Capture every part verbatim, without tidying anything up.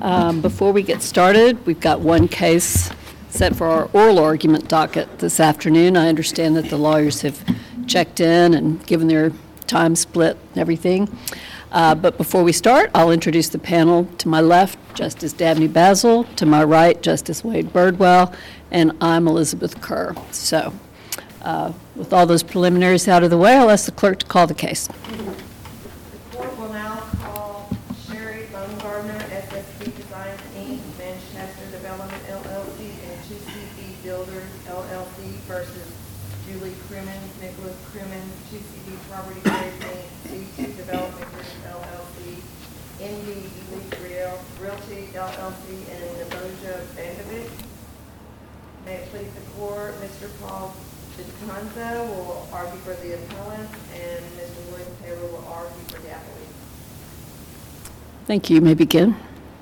Um, before we get started, we've got one case set for our oral argument docket this afternoon. I understand that the lawyers have checked in and given their time split and everything. Uh, but before we start, I'll introduce the panel. To my left, Justice Dabney Basil. To my right, Justice Wade Birdwell. And I'm Elizabeth Kerr. So uh, with all those preliminaries out of the way, I'll ask the clerk to call the case. The court will now call Sherry Baumgartner, S S B Designs, Incorporated, Manchester Development, L L C, and two C B Builders, L L C, versus Julie Crimmins, Nicholas Crimmins, two C B Property Trades, Incorporated, C two Development Group, L L C, N D Elite Real, Realty, L L C, and Neboja Vandovic. May it please the court, Mister Paul Vitanza will argue for the appellant, and Mister William Taylor will argue for the appellate. Thank you. You may begin.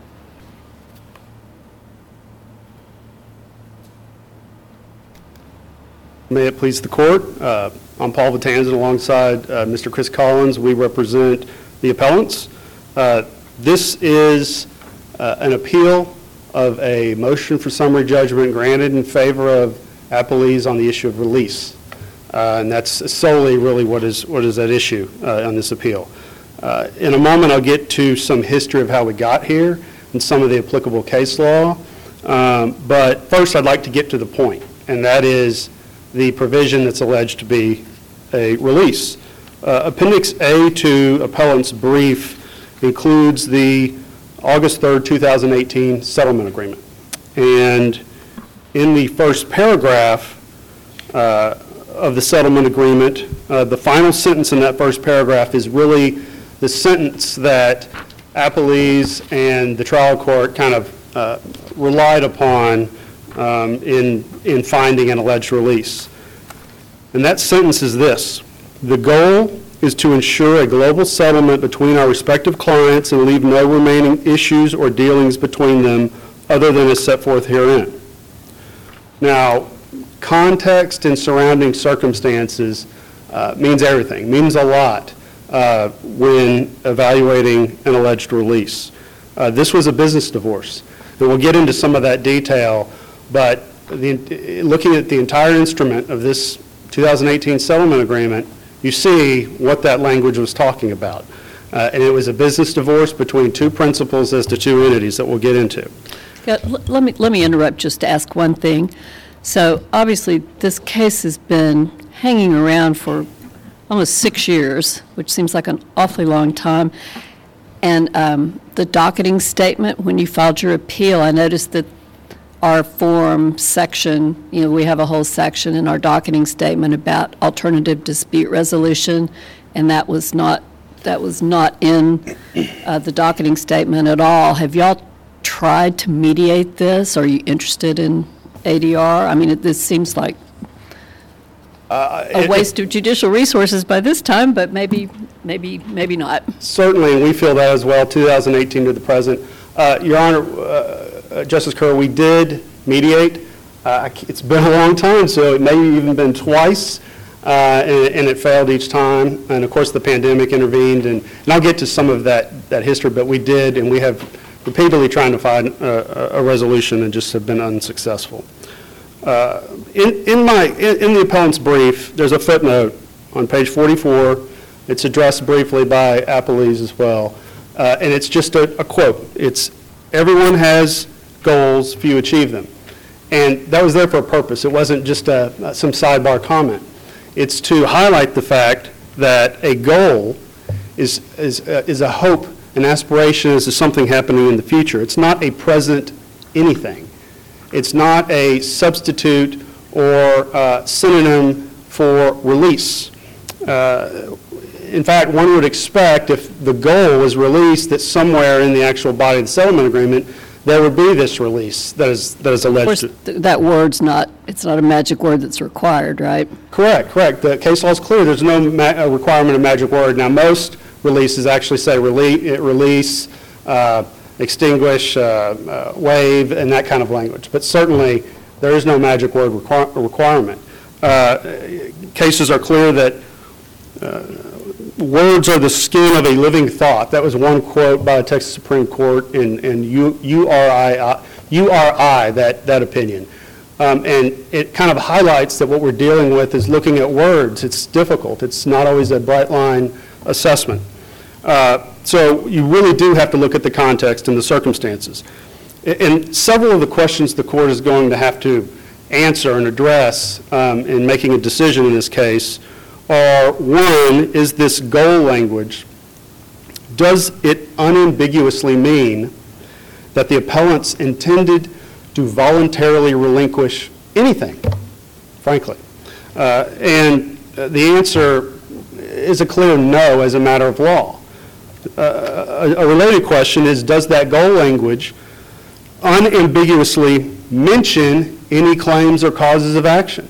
May it please the court. Uh, I'm Paul Vitanza alongside uh, Mister Chris Collins. We represent the appellants. Uh, this is uh, an appeal of a motion for summary judgment granted in favor of appellees on the issue of release. Uh, and that's solely really what is what is at issue uh, on this appeal. Uh, in a moment, I'll get to some history of how we got here and some of the applicable case law. Um, but first, I'd like to get to the point, and that is the provision that's alleged to be a release. Uh, Appendix A to appellant's brief includes the August third, two thousand eighteen settlement agreement. And in the first paragraph uh, of the settlement agreement, uh, the final sentence in that first paragraph is really the sentence that appellees and the trial court kind of uh, relied upon um, in, in finding an alleged release. And that sentence is this: the goal is to ensure a global settlement between our respective clients and leave no remaining issues or dealings between them other than as set forth herein. Now, context and surrounding circumstances uh, means everything, means a lot uh, when evaluating an alleged release. Uh, this was a business divorce, and we'll get into some of that detail, but the, looking at the entire instrument of this two thousand eighteen settlement agreement, you see what that language was talking about. Uh, and it was a business divorce between two principals as to two entities that we'll get into. Yeah, l- let me let me interrupt just to ask one thing. So obviously this case has been hanging around for almost six years, which seems like an awfully long time. And um, the docketing statement, when you filed your appeal, I noticed that our form section, you know, we have a whole section in our docketing statement about alternative dispute resolution, and that was not that was not in uh, the docketing statement at all. Have y'all tried to mediate this? Are you interested in A D R? I mean, it, this seems like Uh, a it- waste of judicial resources by this time, but maybe, maybe, maybe not. Certainly, and we feel that as well, two thousand eighteen to the present. Uh, Your Honor, uh, uh, Justice Kerr, we did mediate. Uh, it's been a long time, so it may have even been twice, uh, and, and it failed each time. And of course, the pandemic intervened, and, and I'll get to some of that, that history, but we did, and we have repeatedly trying to find uh, a resolution and just have been unsuccessful. Uh, in, in, my, in, in the appellant's brief, there's a footnote on page forty-four. It's addressed briefly by appellees as well. Uh, and it's just a, a quote. It's, everyone has goals, few achieve them. And that was there for a purpose. It wasn't just a, some sidebar comment. It's to highlight the fact that a goal is, is, uh, is a hope, an aspiration as to something happening in the future. It's not a present anything. It's not a substitute or uh, synonym for release. Uh, in fact, one would expect if the goal was release that somewhere in the actual body of the settlement agreement there would be this release that is that is alleged. Of course, th- that word's not, it's not a magic word that's required, right? Correct, correct. The case law is clear. There's no ma- requirement of magic word. Now, most releases actually say release, release uh, extinguish, uh, uh, waive, and that kind of language. But certainly, there is no magic word requir- requirement. Uh, cases are clear that uh, words are the skin of a living thought. That was one quote by the Texas Supreme Court in, in U, URI, URI that, that opinion. Um, and it kind of highlights that what we're dealing with is looking at words. It's difficult. It's not always a bright line assessment. Uh, so you really do have to look at the context and the circumstances. And several of the questions the court is going to have to answer and address um, in making a decision in this case are, one, is this goal language, does it unambiguously mean that the appellants intended to voluntarily relinquish anything, frankly? Uh, and the answer is a clear no as a matter of law. Uh, a, a related question is, does that goal language unambiguously mention any claims or causes of action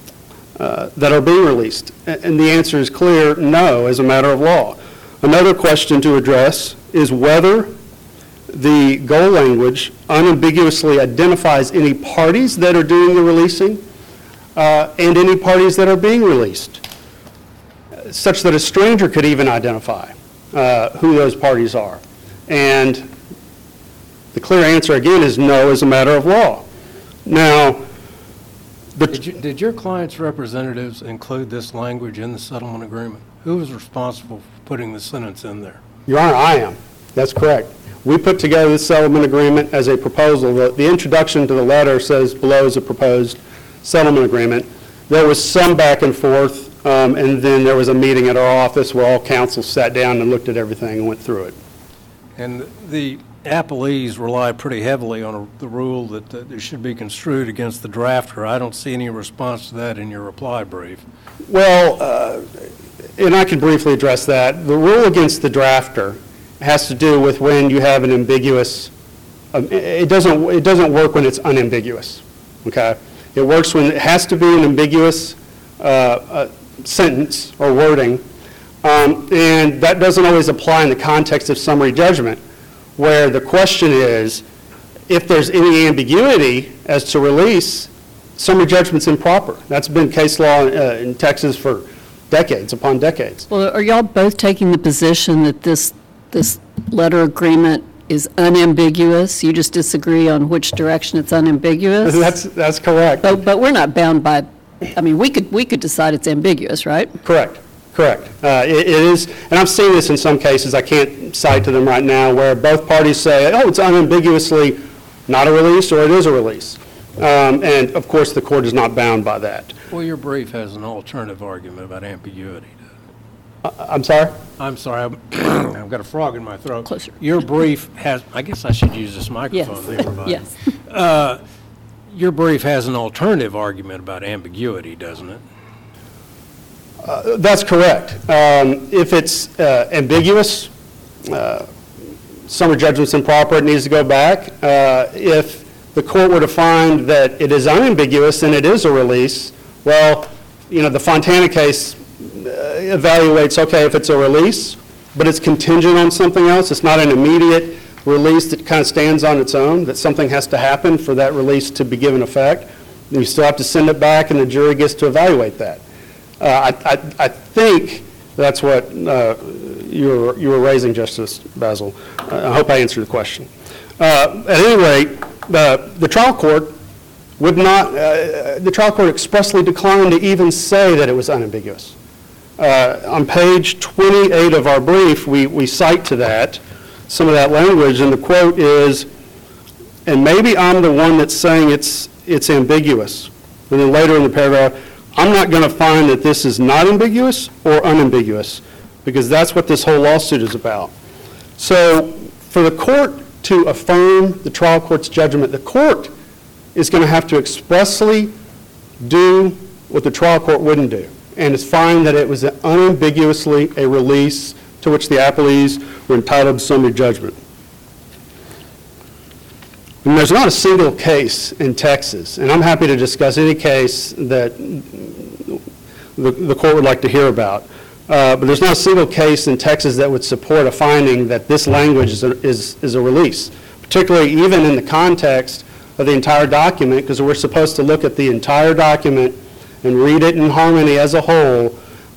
uh, that are being released? And the answer is clear, no, as a matter of law. Another question to address is whether the goal language unambiguously identifies any parties that are doing the releasing uh, and any parties that are being released, such that a stranger could even identify uh, who those parties are. And the clear answer, again, is no as a matter of law. Now, the Did, you, did your client's representatives include this language in the settlement agreement? Who was responsible for putting the sentence in there? Your Honor, I am. That's correct. We put together this settlement agreement as a proposal. The, the introduction to the letter says below is a proposed settlement agreement. There was some back and forth, um, and then there was a meeting at our office where all counsel sat down and looked at everything and went through it. And the appellees rely pretty heavily on a, the rule that, that it should be construed against the drafter. I don't see any response to that in your reply brief. Well, uh, and I can briefly address that. The rule against the drafter has to do with when you have an ambiguous, um, it doesn't, it doesn't work when it's unambiguous, okay? It works when it has to be an ambiguous uh, uh, sentence or wording, um, and that doesn't always apply in the context of summary judgment, where the question is, if there's any ambiguity as to release, summary judgment's improper. That's been case law uh, in Texas for decades upon decades. Well, are y'all both taking the position that this this letter agreement is unambiguous? You just disagree on which direction it's unambiguous? That's, that's correct. But, but we're not bound by, I mean, we could, we could decide it's ambiguous, right? Correct, correct. Uh, it, it is, and I've seen this in some cases, I can't cite to them right now, where both parties say, oh, it's unambiguously not a release or it is a release. Um, and of course, the court is not bound by that. Well, your brief has an alternative argument about ambiguity. Uh, I'm sorry? I'm sorry, I'm, I've got a frog in my throat. Closer. Your brief has, I guess I should use this microphone Yes. they provide. Yes. Uh, your brief has an alternative argument about ambiguity, doesn't it? Uh, that's correct. Um, if it's uh, ambiguous, uh, summary judgment's improper, it needs to go back. Uh, if the court were to find that it is unambiguous and it is a release, well, you know, the Fontana case uh, evaluates, okay, if it's a release, but it's contingent on something else, it's not an immediate release that kind of stands on its own, that something has to happen for that release to be given effect, then you still have to send it back and the jury gets to evaluate that. Uh, I, I, I think that's what uh, you were, you were raising, Justice Basil. Uh, I hope I answered the question. Uh, at any rate, the, the trial court would not, uh, the trial court expressly declined to even say that it was unambiguous. Uh, on page twenty-eight of our brief, we, we cite to that, some of that language, and the quote is, and maybe I'm the one that's saying it's, it's ambiguous. And then later in the paragraph, I'm not going to find that this is not ambiguous or unambiguous, because that's what this whole lawsuit is about. So for the court to affirm the trial court's judgment, the court is going to have to expressly do what the trial court wouldn't do, and it's find that it was unambiguously a release to which the appellees were entitled to summary judgment. And there's not a single case in Texas, and I'm happy to discuss any case that the, the court would like to hear about, uh, but there's not a single case in Texas that would support a finding that this language is a, is, is a release, particularly even in the context of the entire document, because we're supposed to look at the entire document and read it in harmony as a whole.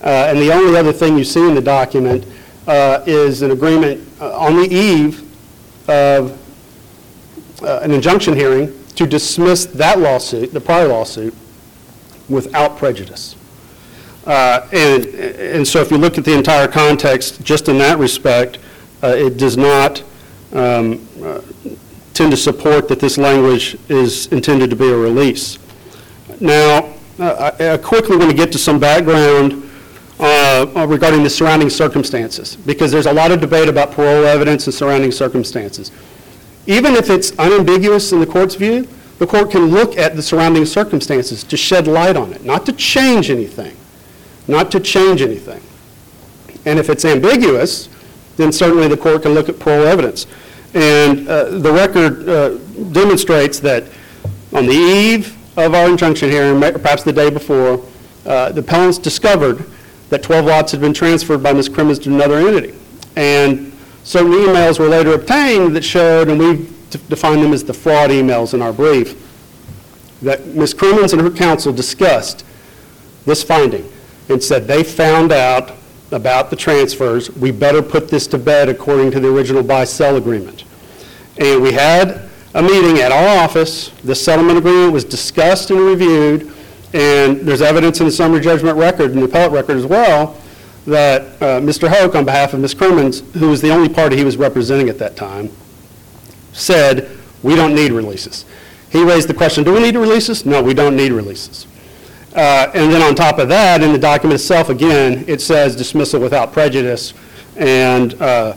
Uh, And the only other thing you see in the document uh, is an agreement uh, on the eve of uh, an injunction hearing to dismiss that lawsuit, the prior lawsuit, without prejudice. Uh, And, and so if you look at the entire context, just in that respect, uh, it does not um, uh, tend to support that this language is intended to be a release. Now, uh, I I quickly want to get to some background uh, regarding the surrounding circumstances, because there's a lot of debate about parole evidence and surrounding circumstances. Even if it's unambiguous in the court's view, the court can look at the surrounding circumstances to shed light on it, not to change anything, not to change anything. And if it's ambiguous, then certainly the court can look at parole evidence. And uh, the record uh, demonstrates that on the eve of our injunction hearing, perhaps the day before, uh, the appellants discovered that twelve lots had been transferred by Miz Crimmins to another entity. And certain emails were later obtained that showed, and we defined them as the fraud emails in our brief, that Miz Crimmins and her counsel discussed this finding and said they found out about the transfers. We better put this to bed according to the original buy-sell agreement. And we had a meeting at our office. The settlement agreement was discussed and reviewed, and there's evidence in the summary judgment record and the appellate record as well that uh, Mister Hoke, on behalf of Miz Crimmins, who was the only party he was representing at that time, said, we don't need releases. He raised the question, do we need releases? No, we don't need releases. Uh, and then on top of that, in the document itself, again, it says dismissal without prejudice, and uh,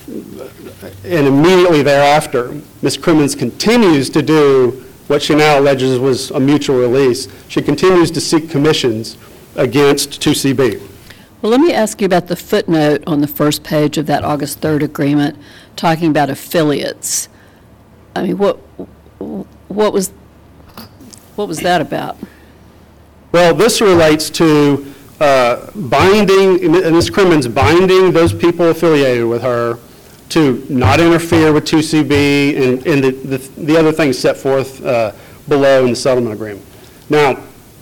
and immediately thereafter, Miz Crimmins continues to do what she now alleges was a mutual release. She continues to seek commissions against two C B. Well, let me ask you about the footnote on the first page of that August third agreement, talking about affiliates. I mean, what what was what was that about? Well, this relates to uh, binding, Miz Crimmins binding those people affiliated with her to not interfere with two C B and, and the, the, the other things set forth uh, below in the settlement agreement. Now,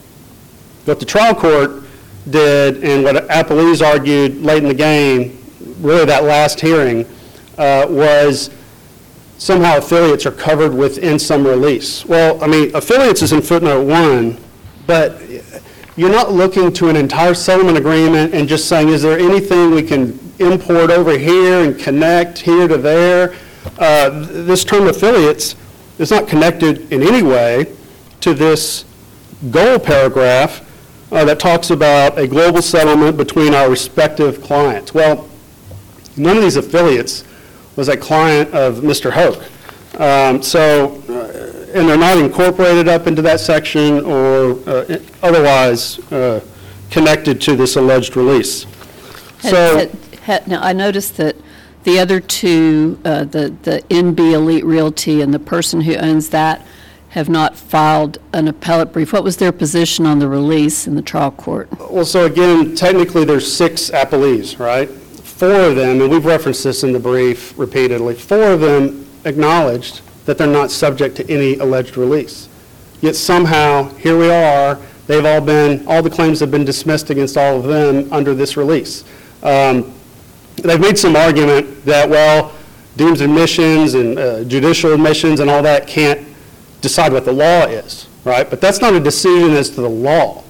what the trial court did and what Appellees argued late in the game, really that last hearing, uh, was somehow affiliates are covered within some release. Well, I mean, affiliates is in footnote one, but you're not looking to an entire settlement agreement and just saying, is there anything we can import over here and connect here to there? Uh, this term affiliates is not connected in any way to this goal paragraph uh, that talks about a global settlement between our respective clients. Well, none of these affiliates was a client of Mister Hoke. Um, so, uh, and they're not incorporated up into that section or uh, otherwise uh, connected to this alleged release. Had- So, had- had- Now, I noticed that the other two, uh, the the N B Elite Realty and the person who owns that, have not filed an appellate brief. What was their position on the release in the trial court? well, so again, technically there's six appellees, right? Four of them, and we've referenced this in the brief repeatedly, four of them acknowledged that they're not subject to any alleged release. Yet somehow, here we are, they've all been, all the claims have been dismissed against all of them under this release. Um, they've made some argument that, well, deemed admissions and uh, judicial admissions and all that can't decide what the law is, right? But that's not a decision as to the law.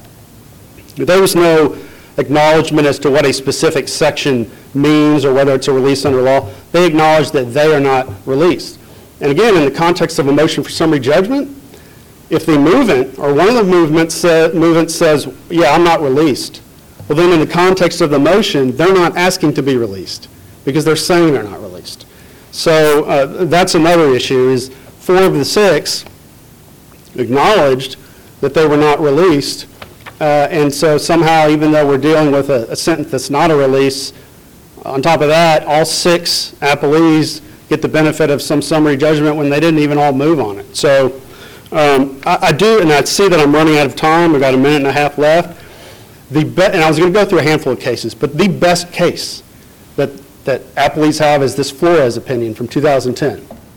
There was no acknowledgement as to what a specific section means or whether it's a release under law. They acknowledge that they are not released. And again, in the context of a motion for summary judgment, if the movement or one of the movements sa- movements says, yeah, I'm not released, well, then in the context of the motion, they're not asking to be released because they're saying they're not released. So uh, that's another issue, is four of the six acknowledged that they were not released. Uh, and so somehow, even though we're dealing with a, a sentence that's not a release, on top of that, all six appellees get the benefit of some summary judgment when they didn't even all move on it. So um, I, I do, and I see that I'm running out of time. We've got a minute and a half left. The be- and I was going to go through a handful of cases, but the best case that, that appellees have is this Flores opinion from two thousand ten.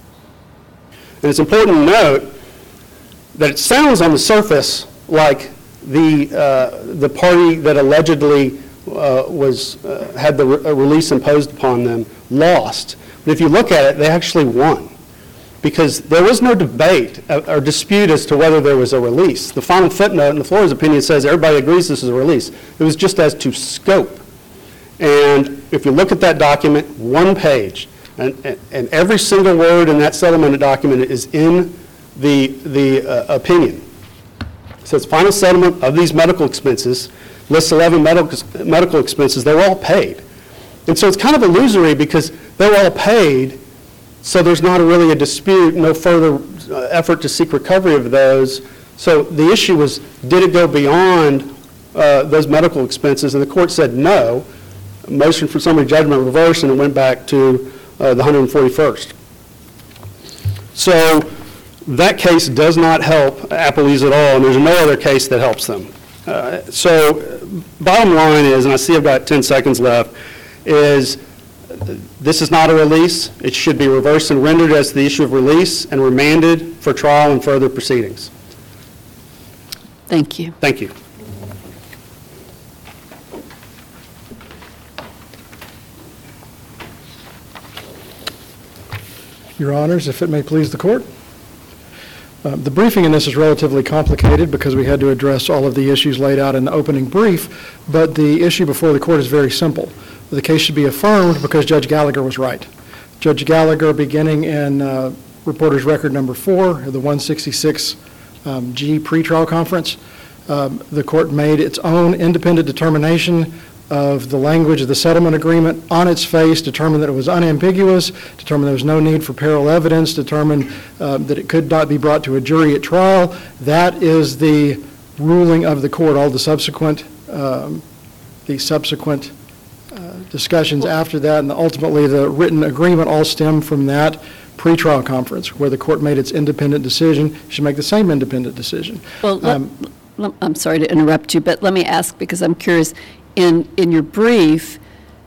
And it's important to note that it sounds on the surface like the, uh, the party that allegedly uh, was, uh, had the re- release imposed upon them, lost. But if you look at it, they actually won, because there was no debate or dispute as to whether there was a release. The final footnote in the Flores opinion says everybody agrees this is a release. It was just as to scope. And if you look at that document, one page, and, and, and every single word in that settlement document is in the, the uh, opinion. It says final settlement of these medical expenses, lists eleven medical, medical expenses, they were all paid. And so it's kind of illusory because they were all paid, so there's not a really a dispute, no further uh, effort to seek recovery of those. So the issue was, did it go beyond uh, those medical expenses? And the court said no. Motion for summary judgment reversed, and it went back to uh, the one hundred forty-first. So that case does not help Applebee's at all, and there's no other case that helps them. Uh, so bottom line is, and I see I've got ten seconds left, is this is not a release. It should be reversed and rendered as the issue of release and remanded for trial and further proceedings. Thank you. Thank you. Your Honors, if it may please the Court. Uh, the briefing in this is relatively complicated because we had to address all of the issues laid out in the opening brief, but the issue before the Court is very simple. The case should be affirmed because Judge Gallagher was right. Judge Gallagher, beginning in uh, Reporter's Record Number four, the one sixty-six um, G pretrial conference, um, the Court made its own independent determination of the language of the settlement agreement on its face, determined that it was unambiguous, determined there was no need for parallel evidence, determined uh, that it could not be brought to a jury at trial. That is the ruling of the Court. All the subsequent, um, the subsequent uh, discussions after that, and ultimately the written agreement all stem from that pretrial conference where the Court made its independent decision. It should make the same independent decision. Well, let- Um, let- I'm sorry to interrupt you, but let me ask, because I'm curious, in, in your brief,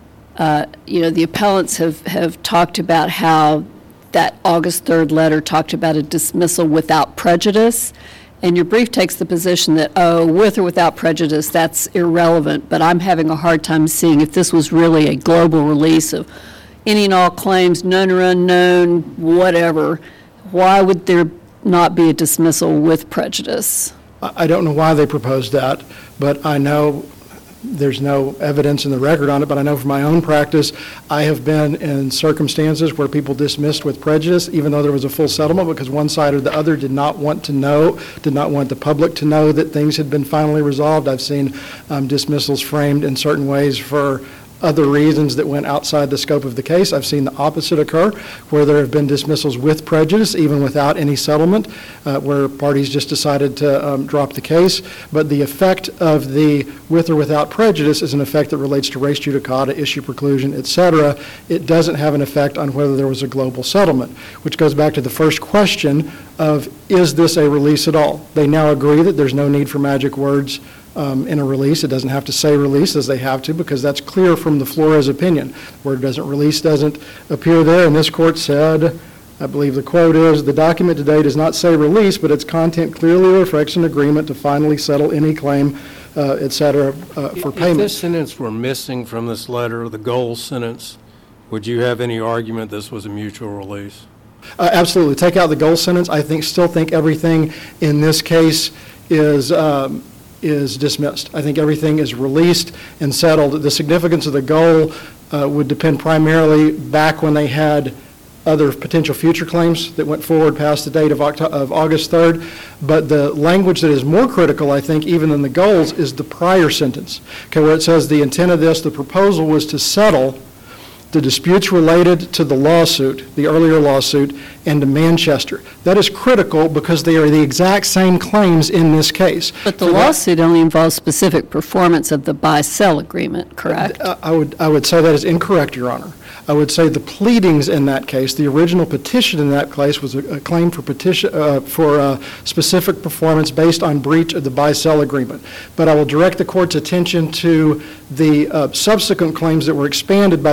uh, you know, the appellants have, have talked about how that August third letter talked about a dismissal without prejudice, and your brief takes the position that, oh, with or without prejudice, that's irrelevant, but I'm having a hard time seeing if this was really a global release of any and all claims, known or unknown, whatever. Why would there not be a dismissal with prejudice? I I don't know why they proposed that, but I know there's no evidence in the record on it, but I know from my own practice, I have been in circumstances where people dismissed with prejudice, even though there was a full settlement, because one side or the other did not want to know, did not want the public to know that things had been finally resolved. I've seen um, dismissals framed in certain ways for other reasons that went outside the scope of the case. I've seen the opposite occur, where there have been dismissals with prejudice, even without any settlement, uh, where parties just decided to um, drop the case. But the effect of the with or without prejudice is an effect that relates to res judicata, issue preclusion, et cetera. It doesn't have an effect on whether there was a global settlement, which goes back to the first question of, is this a release at all? They now agree that there's no need for magic words Um, in a release. It doesn't have to say release as they have to, because that's clear from the Flores opinion. The word doesn't release doesn't appear there, and this court said, I believe the quote is, the document today does not say release, but its content clearly reflects an agreement to finally settle any claim, uh, et cetera, uh, for If payment. this sentence were missing from this letter, the goal sentence, would you have any argument this was a mutual release? Uh, absolutely. Take out the goal sentence. I think, still think everything in this case is um, is dismissed. I think everything is released and settled. The significance of the goal uh, would depend primarily back when they had other potential future claims that went forward past the date of, Octo- of August third. But the language that is more critical, I think, even than the goals, is the prior sentence, okay, where it says the intent of this, the proposal was to settle the disputes related to the lawsuit, the earlier lawsuit, and to Manchester. That is critical because they are the exact same claims in this case. But the So that- lawsuit only involves specific performance of the buy-sell agreement, correct? I I would, I would say that is incorrect, Your Honor. I would say the pleadings in that case, the original petition in that case was a, a claim for petition, uh, for uh, specific performance based on breach of the buy-sell agreement. But I will direct the court's attention to the uh, subsequent claims that were expanded by the request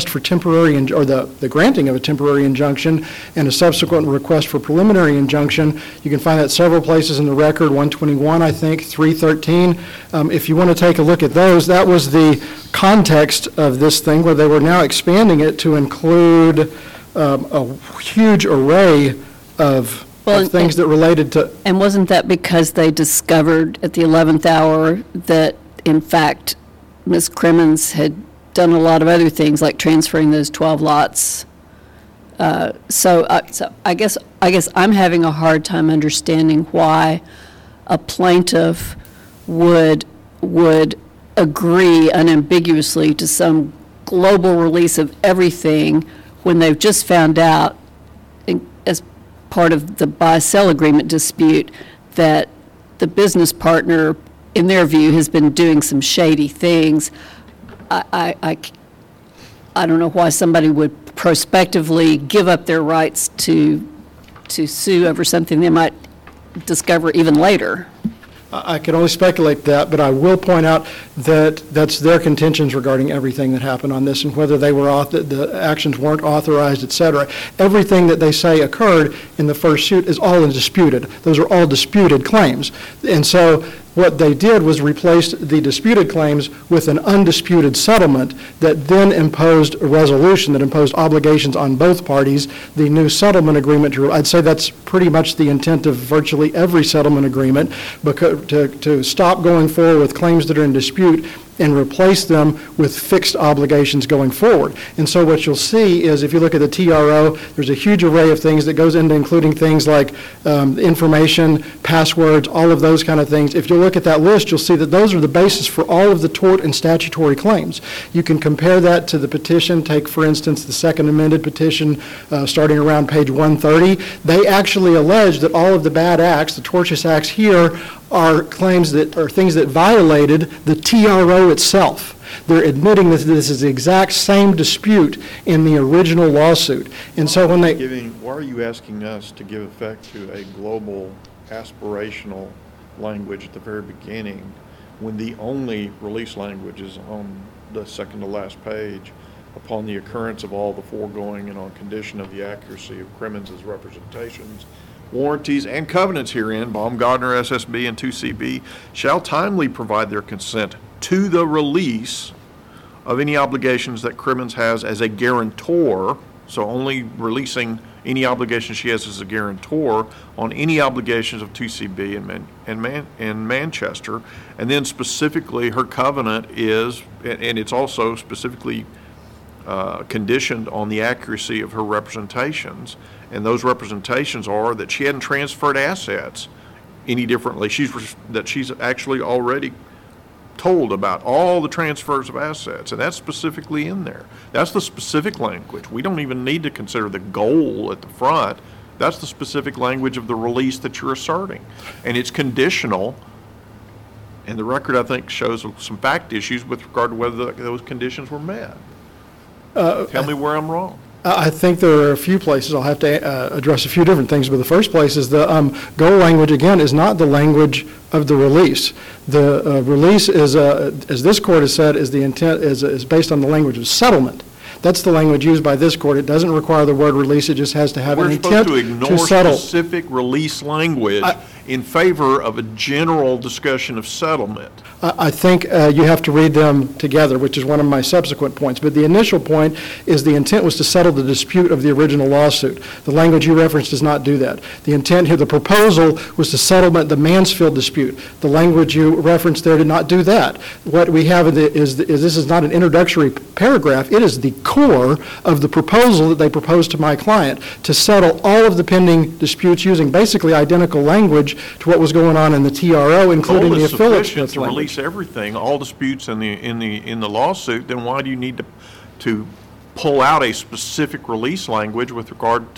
request for temporary, in- or the, the granting of a temporary injunction and a subsequent request for preliminary injunction. You can find that several places in the record, one twenty-one, I think, three thirteen. Um, If you want to take a look at those, that was the context of this thing, where they were now expanding it to include um, a huge array of Well, of things that related to, And wasn't that because they discovered at the eleventh hour that, in fact, Miz Crimmins had done a lot of other things, like transferring those twelve lots? Uh, So, uh, so I guess, I guess I'm having a hard time understanding why a plaintiff would, would agree unambiguously to some global release of everything when they've just found out, in- as part of the buy-sell agreement dispute, that the business partner, in their view, has been doing some shady things. I, I, I c- I don't know why somebody would prospectively give up their rights to, to sue over something they might discover even later. I I can only speculate that, but I will point out that that's their contentions regarding everything that happened on this, and whether they were, auth- the actions weren't authorized, et cetera. Everything that they say occurred in the first suit is all disputed. Those are all disputed claims. And so what they did was replace the disputed claims with an undisputed settlement that then imposed a resolution, that imposed obligations on both parties. The new settlement agreement, to- I'd say that's pretty much the intent of virtually every settlement agreement, because to, to stop going forward with claims that are in dispute and replace them with fixed obligations going forward. And so what you'll see is, if you look at the T R O, there's a huge array of things that goes into including things like um, information, passwords, all of those kind of things. If you look at that list, you'll see that those are the basis for all of the tort and statutory claims. You can compare that to the petition. Take, for instance, the second amended petition, uh, starting around page one thirty. They actually allege that all of the bad acts, the tortious acts here, are claims that, are things that violated the T R O itself. They're admitting that this is the exact same dispute in the original lawsuit. And so when they... Giving, why are you asking us to give effect to a global aspirational language at the very beginning when the only release language is on the second to last page, upon the occurrence of all the foregoing and on condition of the accuracy of Crimmins' representations, warranties, and covenants herein, Baumgartner, S S B, and two C B shall timely provide their consent to the release of any obligations that Crimmins has as a guarantor, so only releasing any obligations she has as a guarantor on any obligations of two C B and Man, and, Man, and Manchester. And then specifically, her covenant is, and, and it's also specifically uh, conditioned on the accuracy of her representations. And those representations are that she hadn't transferred assets any differently. She's that she's actually already told about all the transfers of assets, and that's specifically in there. That's the specific language. We don't even need to consider the goal at the front. That's the specific language of the release that you're asserting, and it's conditional. And the record, I think, shows some fact issues with regard to whether those conditions were met. Uh, Tell me where I'm wrong. I think there are a few places. I'll have to uh, address a few different things, but the first place is the um, goal language, again, is not the language of the release. The uh, release is, uh, as this court has said, is the intent, is, is based on the language of settlement. That's the language used by this court. It doesn't require the word release. It just has to have We're an supposed intent to to ignore settle. specific release language I- in favor of a general discussion of settlement. I I think uh, you have to read them together, which is one of my subsequent points. But the initial point is the intent was to settle the dispute of the original lawsuit. The language you referenced does not do that. The intent here, the proposal, was to settlement the Mansfield dispute. The language you referenced there did not do that. What we have is, is, is this is not an introductory paragraph. It is the core of the proposal that they proposed to my client to settle all of the pending disputes using basically identical language to what was going on in the T R O, including Goal the is affiliate sufficient Smith to language. release everything, all disputes in the, in the, in the lawsuit, then why do you need to, to pull out a specific release language with regard to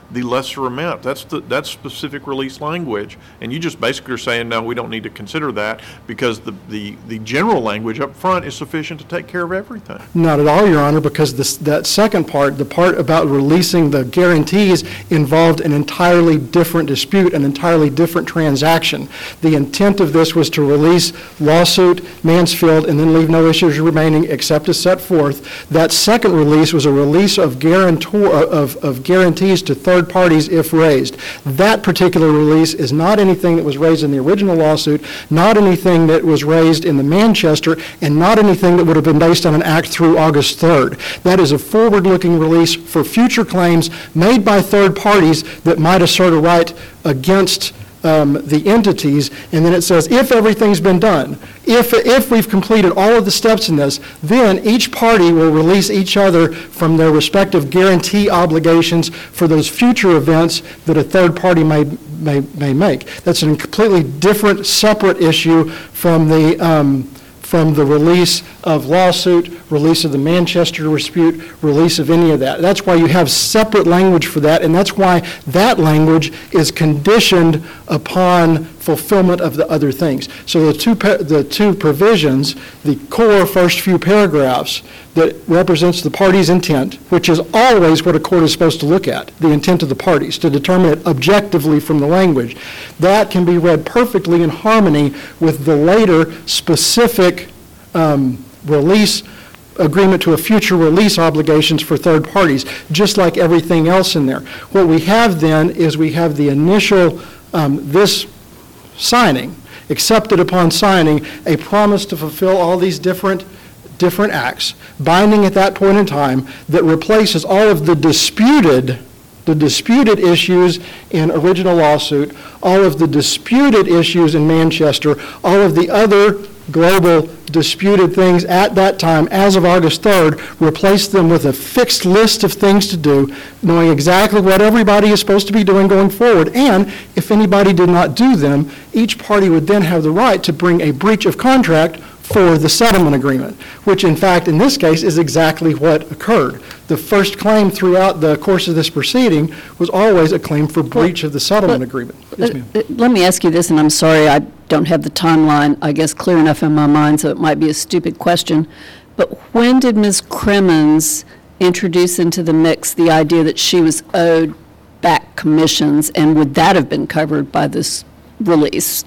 the lesser amount. That's the, that's specific release language. And you just basically are saying, no, we don't need to consider that because the, the, the general language up front is sufficient to take care of everything. Not at all, Your Honor, because this, that second part, the part about releasing the guarantees, involved an entirely different dispute, an entirely different transaction. The intent of this was to release lawsuit, Mansfield, and then leave no issues remaining except as set forth. That second release was a release of guarantor of, of guarantees to third parties if raised. That particular release is not anything that was raised in the original lawsuit, not anything that was raised in the Manchester, and not anything that would have been based on an act through August third. That is a forward-looking release for future claims made by third parties that might assert a right against um, the entities, and then it says, if everything's been done, if, if we've completed all of the steps in this, then each party will release each other from their respective guarantee obligations for those future events that a third party may, may, may make. That's a completely different, separate issue from the um, from the release of lawsuit, release of the Manchester dispute, release of any of that. That's why you have separate language for that, and that's why that language is conditioned upon fulfillment of the other things. So the two, the two provisions, the core first few paragraphs that represents the party's intent, which is always what a court is supposed to look at, the intent of the parties, to determine it objectively from the language, that can be read perfectly in harmony with the later specific um, release agreement to a future release obligations for third parties, just like everything else in there. What we have then is we have the initial, um, this signing, accepted upon signing, a promise to fulfill all these different different acts, binding at that point in time, that replaces all of the disputed the disputed issues in original lawsuit, all of the disputed issues in Manchester, all of the other global disputed things at that time, as of August third, replace them with a fixed list of things to do, knowing exactly what everybody is supposed to be doing going forward. And if anybody did not do them, each party would then have the right to bring a breach of contract for the settlement agreement, which in fact in this case is exactly what occurred. The first claim throughout the course of this proceeding was always a claim for breach of the settlement but- agreement. Yes, ma'am. Uh, Let me ask you this, and I'm sorry, I don't have the timeline, I guess, clear enough in my mind, so it might be a stupid question. But when did Miz Crimmins introduce into the mix the idea that she was owed back commissions, and would that have been covered by this release?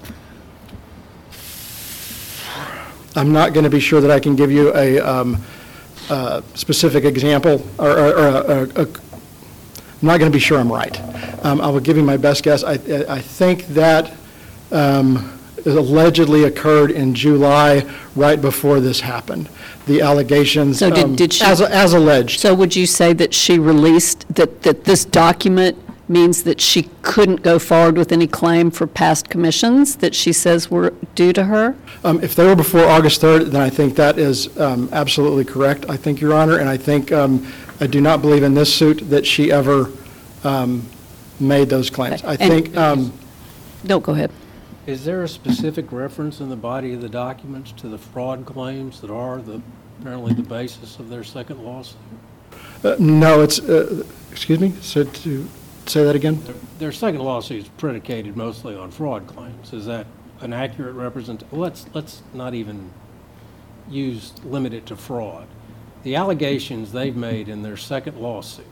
I'm not going to be sure that I can give you a um, uh, specific example, or, or, or a, a, a, I'm not going to be sure I'm right. Um, I will give you my best guess. I, I think that um, allegedly occurred in July, right before this happened. The allegations, So did- um, did she- as, as alleged. So would you say that she released, that, that this document means that she couldn't go forward with any claim for past commissions that she says were due to her? Um, If they were before August third, then I think that is um, absolutely correct, I think, Your Honor, and I think, um, I do not believe in this suit that she ever um, made those claims. I And- think, um, No, go ahead. Is there a specific reference in the body of the documents to the fraud claims that are the, apparently the basis of their second lawsuit? uh, no, it's, uh, excuse me, so to say that again? Their, their second lawsuit is predicated mostly on fraud claims. Is that an accurate represent? Let's let's not even use limit it to fraud. The allegations they've made in their second lawsuit,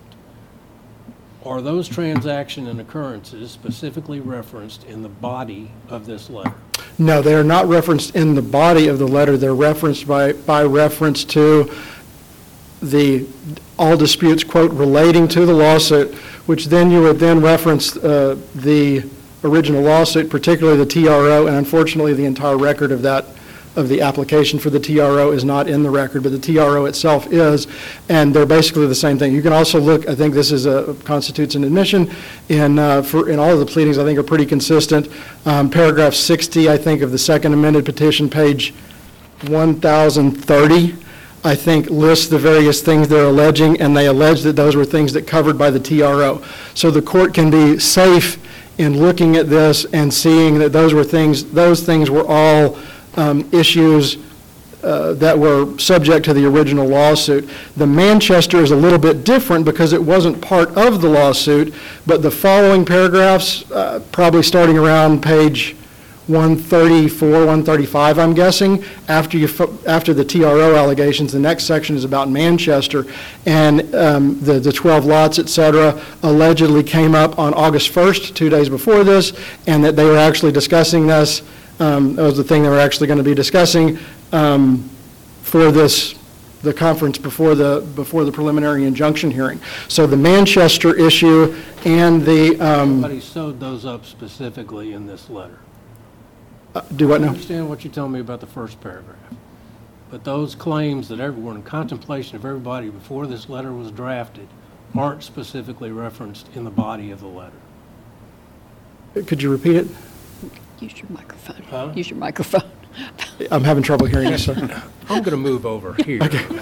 are those transaction and occurrences specifically referenced in the body of this letter? No, they are not referenced in the body of the letter. They're referenced by, by reference to the, all disputes, quote, relating to the lawsuit, which then you would then reference uh, the original lawsuit, particularly the T R O, and unfortunately the entire record of that, of the application for the T R O is not in the record, but the T R O itself is, and they're basically the same thing. You can also look, I think this is a, constitutes an admission, in, uh, for, in all of the pleadings I think are pretty consistent. Um, paragraph sixty, I think, of the second amended petition, page one thousand thirty, I think lists the various things they're alleging, and they allege that those were things that covered by the T R O. So the court can be safe in looking at this and seeing that those were things, those things were all um, issues uh, that were subject to the original lawsuit. The Manchester is a little bit different because it wasn't part of the lawsuit, but the following paragraphs, uh, probably starting around page one thirty-four, one thirty-five, I'm guessing, after you, fo- after the T R O allegations, the next section is about Manchester, and um, the, the twelve lots, et cetera, allegedly came up on August first, two days before this, and that they were actually discussing this. Um, that was the thing they were actually going to be discussing um, for this, the conference before the, before the preliminary injunction hearing. So the Manchester issue and the, um, Nobody sewed those up specifically in this letter. uh, do what I now? understand what you're telling me about the first paragraph. But those claims that everyone, in contemplation of everybody before this letter was drafted, aren't specifically referenced in the body of the letter. Could you repeat it? Use your microphone. Huh? Use your microphone. I'm having trouble hearing you, sir. I'm going to move over here.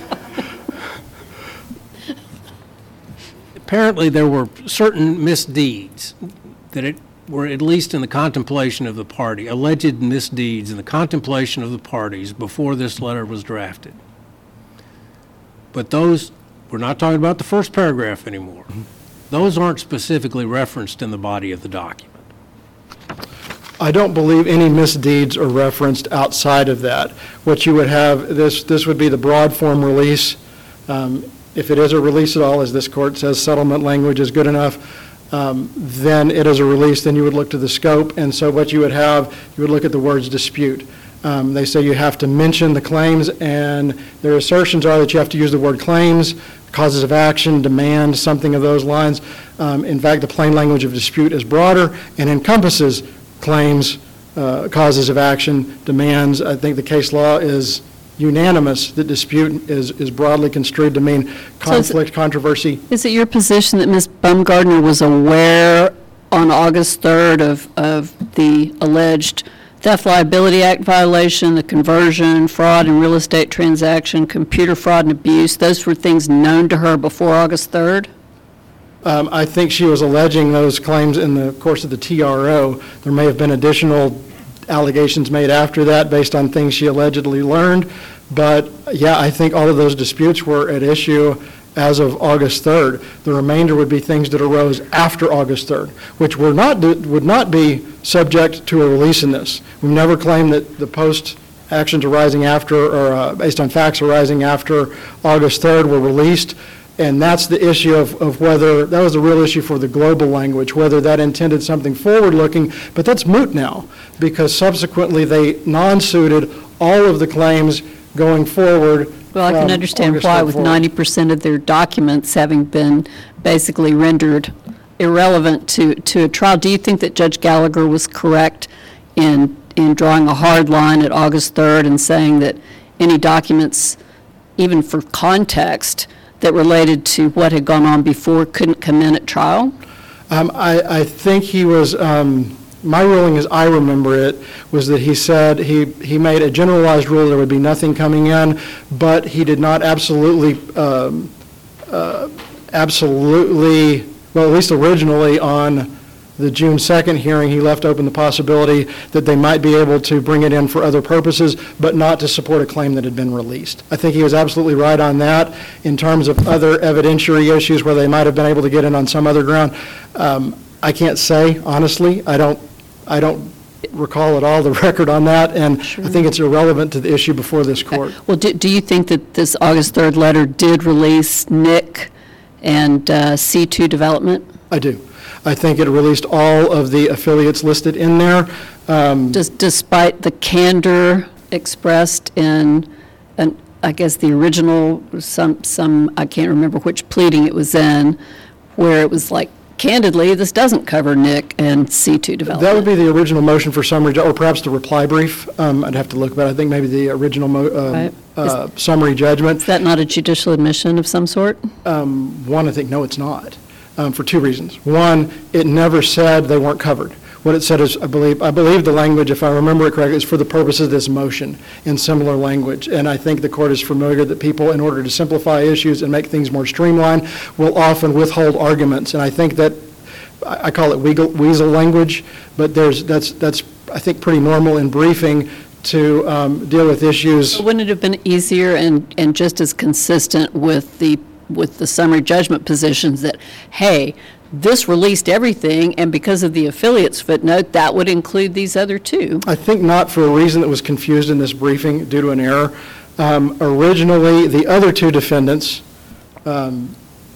Apparently, there were certain misdeeds that it were at least in the contemplation of the party, alleged misdeeds in the contemplation of the parties before this letter was drafted. But those, we're not talking about the first paragraph anymore. Those aren't specifically referenced in the body of the document. I don't believe any misdeeds are referenced outside of that. What you would have, this, this would be the broad form release. Um, If it is a release at all, as this court says, settlement language is good enough, um, then it is a release, then you would look to the scope. And so what you would have, you would look at the words dispute. Um, They say you have to mention the claims, and their assertions are that you have to use the word claims, causes of action, demand, something of those lines. Um, In fact, the plain language of dispute is broader and encompasses claims, uh, causes of action, demands. I think the case law is unanimous that dispute is, is broadly construed to mean conflict, controversy. Is it your position that Miz Bumgardner was aware on August third of, of the alleged Theft Liability Act violation, the conversion, fraud in real estate transaction, computer fraud and abuse? Those were things known to her before August third? Um, I think she was alleging those claims in the course of the T R O. There may have been additional allegations made after that based on things she allegedly learned. But yeah, I think all of those disputes were at issue as of August third. The remainder would be things that arose after August third, which were not, would not be subject to a release in this. We've never claimed that the post actions arising after, or uh, based on facts arising after August third were released. And that's the issue of, of whether, that was the real issue for the global language, whether that intended something forward-looking, but that's moot now, because subsequently they non-suited all of the claims going forward. Well, I can from understand August why, third with forward. ninety percent of their documents having been basically rendered irrelevant to, to a trial. Do you think that Judge Gallagher was correct in, in drawing a hard line at August third and saying that any documents, even for context, that related to what had gone on before couldn't come in at trial? Um, I, I think he was, um, my ruling as I remember it, was that he said, he, he made a generalized rule there would be nothing coming in, but he did not absolutely, um, uh, absolutely, well, at least originally on the June second hearing, he left open the possibility that they might be able to bring it in for other purposes, but not to support a claim that had been released. I think he was absolutely right on that. In terms of other evidentiary issues where they might have been able to get in on some other ground, um, I can't say, honestly. I don't, I don't recall at all the record on that, and Sure. I think it's irrelevant to the issue before this court. Well, do, do you think that this August third letter did release N I C and uh, C two development? I do. I think it released all of the affiliates listed in there. Um, Just despite the candor expressed in, an, I guess, the original, some, some, I can't remember which pleading it was in, where it was like, candidly, this doesn't cover N I C and C two development. That would be the original motion for summary, ju- or perhaps the reply brief. Um, I'd have to look, but I think maybe the original mo- um, Right. uh, summary judgment. Is that not a judicial admission of some sort? Um, One, I think, no, it's not, um, for two reasons. One, it never said they weren't covered. What it said is, I believe, I believe the language, if I remember it correctly, is for the purposes of this motion in similar language. And I think the court is familiar that people, in order to simplify issues and make things more streamlined, will often withhold arguments. And I think that, I I call it weasel, weasel language, but there's, that's, that's, I think, pretty normal in briefing to um, deal with issues. Wouldn't it have been easier and, and just as consistent with the, with the summary judgment positions that, hey, this released everything, and because of the affiliates footnote, that would include these other two? I think not, for a reason that was confused in this briefing due to an error. Um, Originally, the other two defendants, um,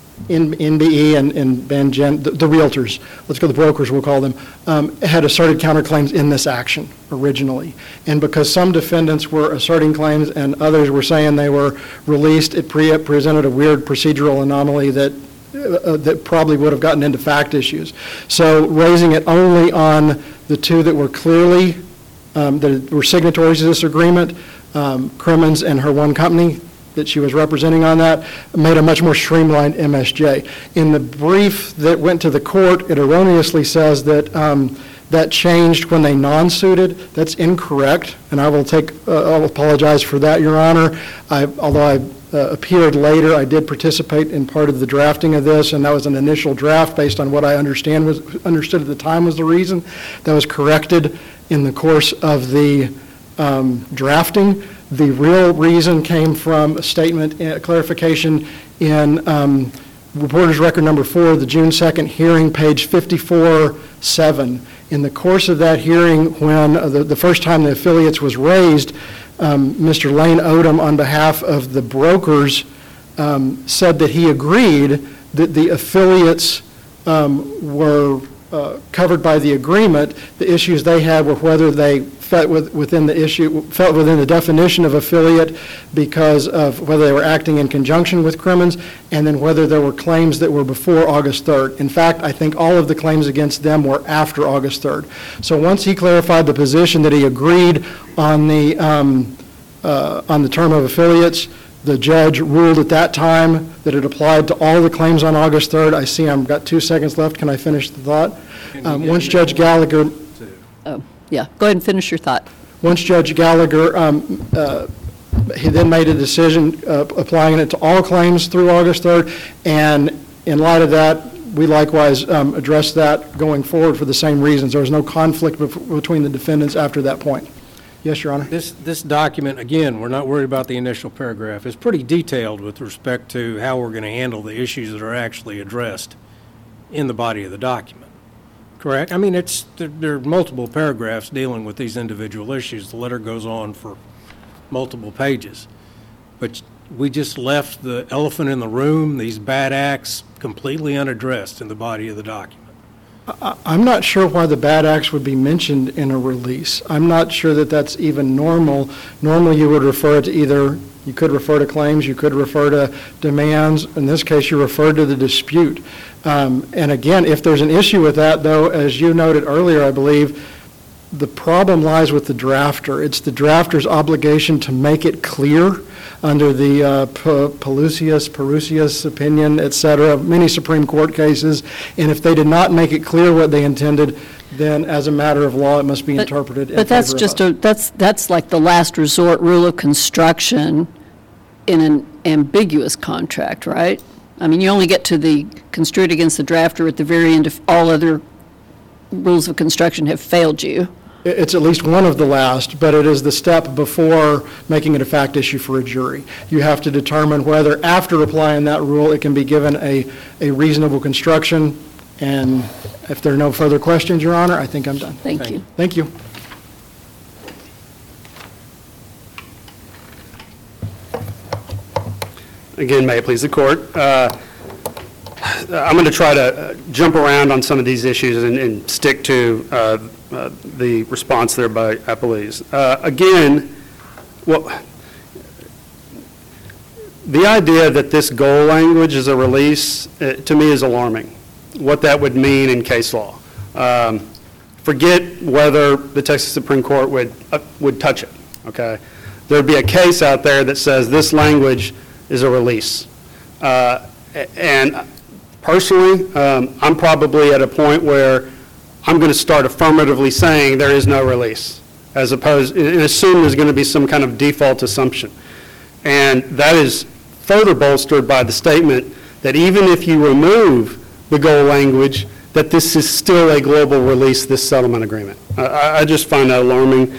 in N B E and, and Van Gen, the, the realtors, let's go the brokers, we'll call them, um, had asserted counterclaims in this action originally. And because some defendants were asserting claims and others were saying they were released, it pre- presented a weird procedural anomaly that uh, that probably would have gotten into fact issues. So raising it only on the two that were clearly, um, that were signatories to this agreement, um, Crimmins and her one company that she was representing on that, made a much more streamlined M S J. In the brief that went to the court, it erroneously says that um, that changed when they non-suited. That's incorrect, and I will take, uh, I'll apologize for that, Your Honor. I, although I uh, appeared later, I did participate in part of the drafting of this, and that was an initial draft based on what I understand was understood at the time was the reason. That was corrected in the course of the um, drafting. The real reason came from a statement, a clarification in um, Reporter's Record Number four, the June second hearing, page fifty-four seven. In the course of that hearing, when uh, the, the first time the affiliates was raised, um, Mister Lane Odom, on behalf of the brokers, um, said that he agreed that the affiliates um, were uh, covered by the agreement. The issues they had were whether they felt within the issue, felt within the definition of affiliate because of whether they were acting in conjunction with Crimmins, and then whether there were claims that were before August third. In fact, I think all of the claims against them were after August third. So once he clarified the position that he agreed on the um, uh, on the term of affiliates, the judge ruled at that time that it applied to all the claims on August third. I see I've got two seconds left. Can I finish the thought? Um, once Judge Gallagher... Oh, yeah, go ahead and finish your thought. Once Judge Gallagher, um, uh, he then made a decision uh, applying it to all claims through August third, and in light of that, we likewise um, addressed that going forward for the same reasons. There was no conflict bef- between the defendants after that point. Yes, Your Honor. This, this document, again, we're not worried about the initial paragraph. It's pretty detailed with respect to how we're going to handle the issues that are actually addressed in the body of the document. Correct? I mean, it's, there, there are multiple paragraphs dealing with these individual issues. The letter goes on for multiple pages. But we just left the elephant in the room, these bad acts, completely unaddressed in the body of the document. I- I'm not sure why the bad acts would be mentioned in a release. I'm not sure that that's even normal. Normally, you would refer to either, you could refer to claims, you could refer to demands. In this case, you referred to the dispute. Um, and again, if there's an issue with that, though, as you noted earlier, I believe, the problem lies with the drafter. It's the drafter's obligation to make it clear under the uh, P- Pelusius, Perusius opinion, et cetera, many Supreme Court cases. And if they did not make it clear what they intended, then as a matter of law, it must be But- interpreted in But that's favor of just us. a, that's, that's like the last resort rule of construction in an ambiguous contract, right? I mean, you only get to the construed against the drafter at the very end if all other rules of construction have failed you. It's at least one of the last, but it is the step before making it a fact issue for a jury. You have to determine whether, after applying that rule, it can be given a, a reasonable construction. And if there are no further questions, Your Honor, I think I'm done. Thank Thank you. you. Thank you. Again, may it please the court. Uh, I'm going to try to uh, jump around on some of these issues and, and stick to uh, uh, the response there by appellees. Uh, again, well, the idea that this goal language is a release, uh, to me, is alarming. What that would mean in case law. Um, forget whether the Texas Supreme Court would uh, would touch it. Okay, there'd be a case out there that says this language is a release. Uh, and personally, um, I'm probably at a point where I'm going to start affirmatively saying there is no release, as opposed, and assume there's going to be some kind of default assumption. And that is further bolstered by the statement that even if you remove the goal language, that this is still a global release, this settlement agreement. I, I just find that alarming.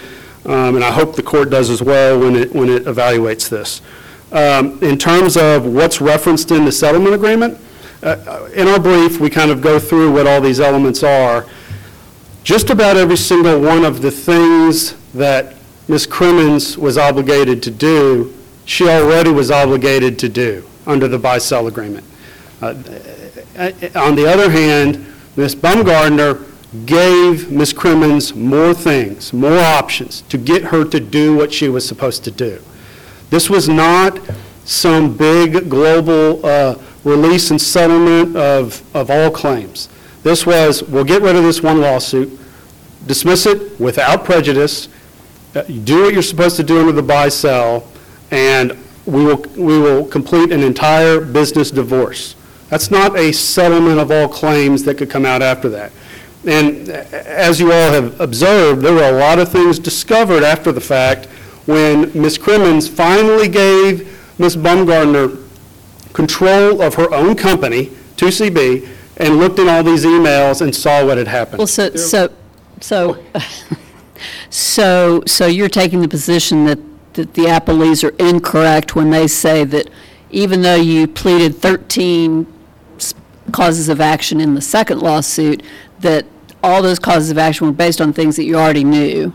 um, and I hope the court does as well when it, when it evaluates this. Um, In terms of what's referenced in the settlement agreement, uh, in our brief, we kind of go through what all these elements are. Just about every single one of the things that Miz Crimmins was obligated to do, she already was obligated to do under the buy-sell agreement. Uh, On the other hand, Miz Baumgardner gave Miz Crimmins more things, more options to get her to do what she was supposed to do. This was not some big global uh, release and settlement of, of all claims. This was, we'll get rid of this one lawsuit, dismiss it without prejudice, uh, do what you're supposed to do under the buy-sell, and we will, we will complete an entire business divorce. That's not a settlement of all claims that could come out after that. And as you all have observed, there were a lot of things discovered after the fact when Miz Crimmins finally gave Miz Baumgardner control of her own company, two C B, and looked at all these emails and saw what had happened. Well, so, so, so, so, so you're taking the position that, that the appellees are incorrect when they say that even though you pleaded thirteen s- causes of action in the second lawsuit, that all those causes of action were based on things that you already knew?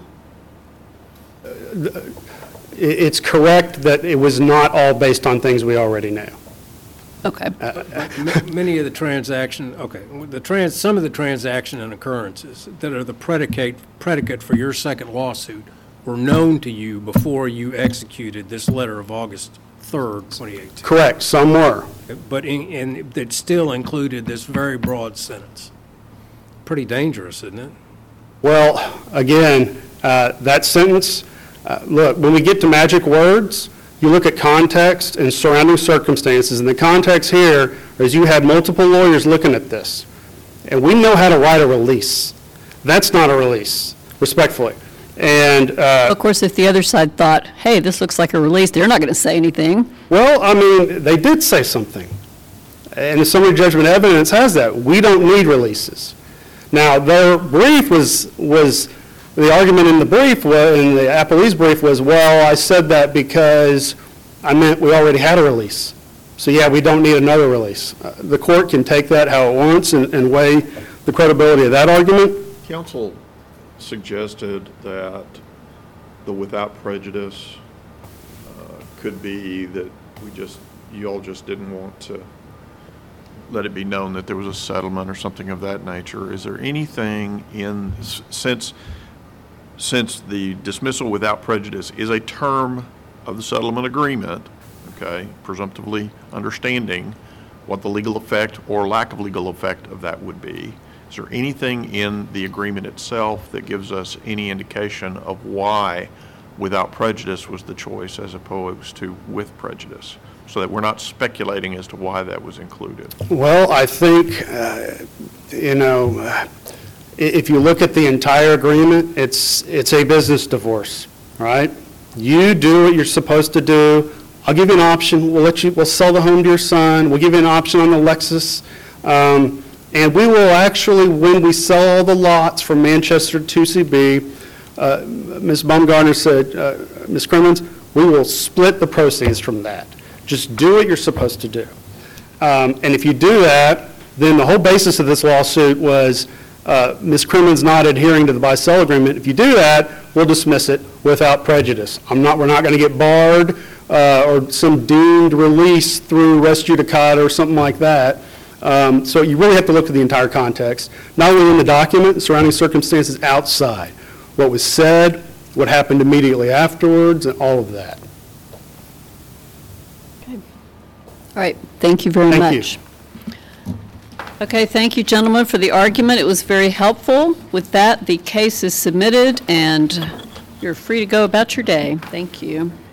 I- It's correct that it was not all based on things we already knew. Okay. Ma- Many of the transaction, okay, the trans, some of the transaction and occurrences that are the predicate, predicate for your second lawsuit were known to you before you executed this letter of August third, twenty eighteen. Correct, some were. But in, and it still included this very broad sentence. Pretty dangerous, isn't it? Well, again, uh, that sentence, uh, look, when we get to magic words, you look at context and surrounding circumstances, and the context here is you had multiple lawyers looking at this, and we know how to write a release. That's not a release, respectfully. And, uh, Of course, if the other side thought, hey, this looks like a release, they're not going to say anything. well, I mean, they did say something. And the summary judgment evidence has that. We don't need releases. Now, their brief was, was, the argument in the brief, was, in the appellee's brief was, well, I said that because I meant we already had a release. So, yeah, we don't need another release. Uh, The court can take that how it wants and, and weigh the credibility of that argument. Counsel suggested that the without prejudice uh, could be that we just, you all just didn't want to let it be known that there was a settlement or something of that nature. Is there anything in, s- since, since the dismissal without prejudice is a term of the settlement agreement, okay, presumptively understanding what the legal effect or lack of legal effect of that would be, is there anything in the agreement itself that gives us any indication of why without prejudice was the choice as opposed to with prejudice? So that we're not speculating as to why that was included. Well, I think, uh, you know, uh, i- if you look at the entire agreement, it's, it's a business divorce, right? You do what you're supposed to do. I'll give you an option. We'll let you, we'll sell the home to your son. We'll give you an option on the Lexus. Um, and we will actually, when we sell all the lots from Manchester to two C B, uh, Miz Baumgardner said, uh, Miz Crimmins, we will split the proceeds from that. Just do what you're supposed to do. Um, And if you do that, then the whole basis of this lawsuit was uh, Miz Crimmins not adhering to the buy-sell agreement. If you do that, we'll dismiss it without prejudice. I'm not, we're not going to get barred uh, or some deemed release through res judicata or something like that. Um, So you really have to look at the entire context, not only in the document, the surrounding circumstances outside, what was said, what happened immediately afterwards, and all of that. All right, thank you very Thank you. much. Okay, thank you, gentlemen, for the argument. It was very helpful. With that, the case is submitted, and you're free to go about your day. Thank you.